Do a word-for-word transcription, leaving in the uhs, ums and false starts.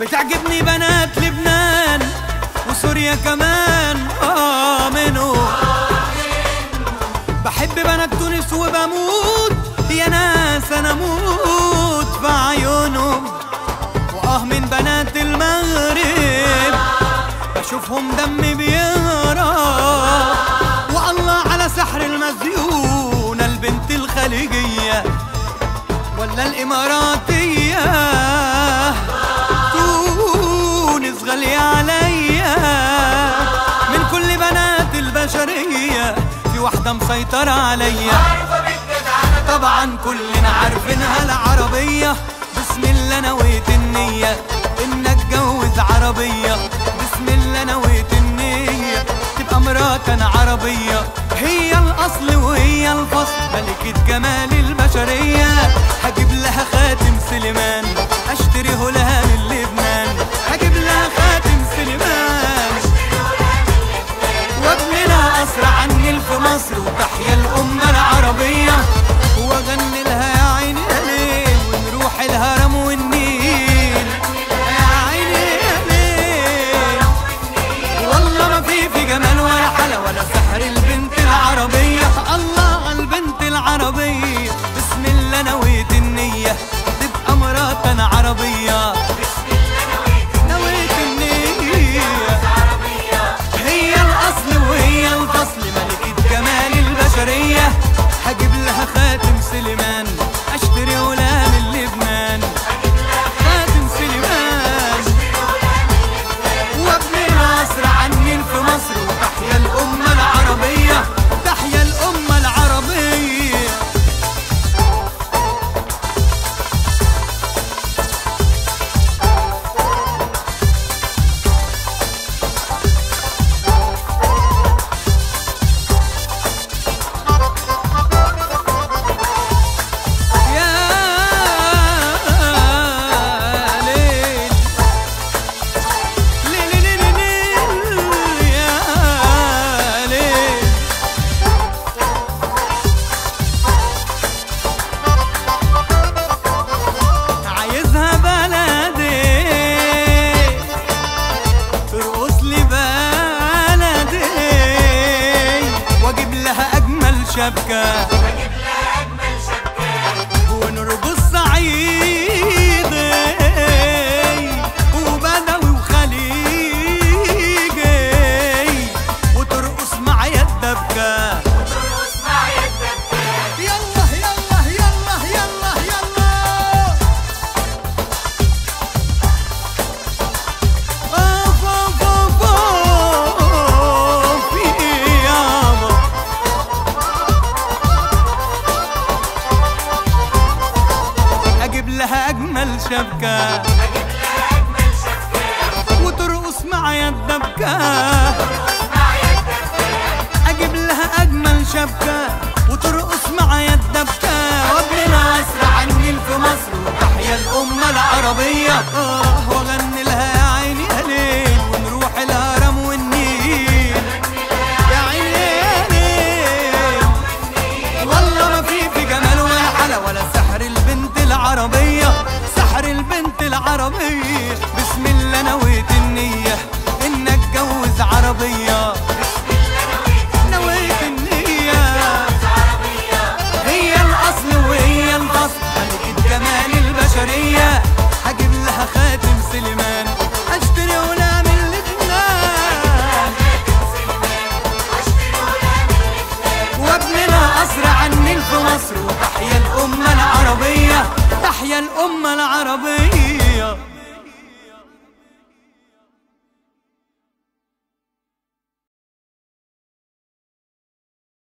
تعجبني بنات لبنان وسوريا كمان آه منو. بحب بنات تونس وبموت يا ناس أنا موت في عيونهم. وآه من بنات المغرب بشوفهم دمي بيهرب. والله على سحر المزيونة البنت الخليجية ولا الإماراتية. تونس غالية عليا من كل بنات البشرية، في واحدة مسيطرة عليا. طبعا كلنا عارفينها العربية. بسم الله نويت النية إن اتجوز عربية. بسم الله نويت النية تبقى مرات أنا عربية. هي الأصل وهي الفصل ملكة جمال البشرية. هجيب لها خاتم سليمان أشتريه لها من لبنان. هجيب لها خاتم سليمان وابني لها قصر عن النيل في مصر وتحيا الأمة العربية. واغني لها يا عيني يا ليل ونروح الهرم والنيل. يا عيني يا ليل والله ما في في جمال ولا حلا ولا سحر البنت العربية. الله على البنت العربية. بسم الله نويت النية تبقى مرات أنا عربية. نويت النية هي الأصل وهي الفصل ملكة جمال البشرية. هجيب لها خاتم سليمان أشتريه لها من لبنان. خاتم سليمان وابني ناصر عن النيل في مصر وتحيا الأمة العربية. تحيا الأمة العربية. شبكة واجيب لها أجمل شبكة ونرقص صعيدي وبدوي وخليجي وترقص معايا الدبكة. وترقص معايا الدبكة. يلا يلا يلا يلا يلا اوف اوف اوف اوف يابا. أجيب لها أجمل شبكة. أجيب لها أجمل شبكة وترقص معايا الدبكة. وترقص معايا الدبكة. أجيب لها أجمل شبكة وترقص معايا الدبكة. وابني ناصر عن النيل في مصر وتحيا الأمة العربية. آه واغني لها يا عيني يا ليل